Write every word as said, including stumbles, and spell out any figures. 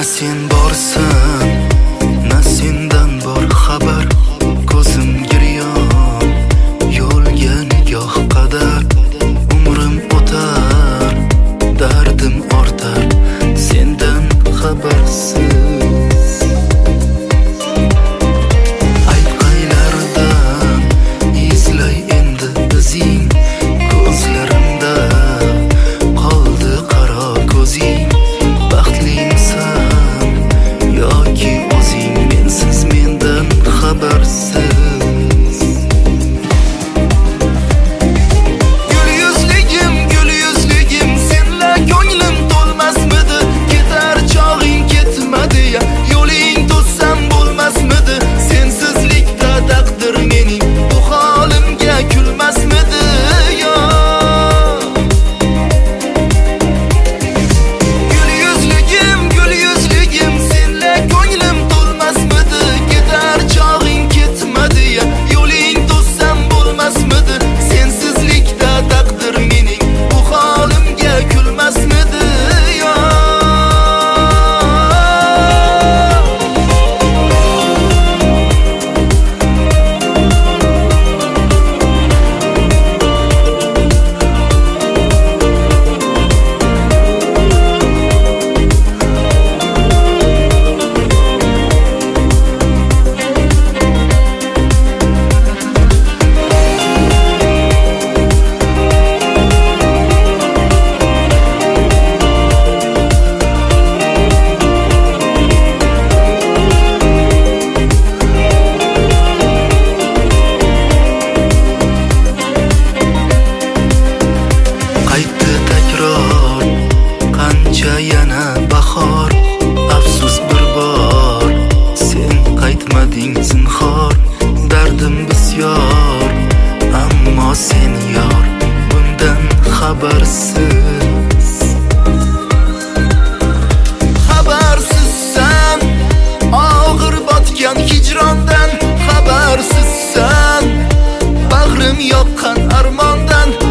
Na sen borsan, na sendan bor xabar. Ko'zim giryon, yo'lga nigoh qadar. Umrim o'tar, dardim ortar, sendan xabarsiz. Aytqaylardan izlay endi izing. Ko'zlarimda qoldi qaro ko'zing. Baxtlimisan yoki o'zing mensiz mendan xabarsiz. Gul yuzligim, gul yuzligim, senla ko'nglim to'lmasmidi? Ketar chog'ing ketmadi ya, yo'ling to'ssam bo'lmasmidi? Sensizlikda taqdir mening bu holimga kulmasmidi yo? Yana bahor, afsus bir bor, sen qaytmading zinhor. Dardim bisyor, ammo sen yor, bundan xabarsiz. Xabarsizsan og'ir botgan hijrondan, xabarsizsan bag'rim yoqqan armondan.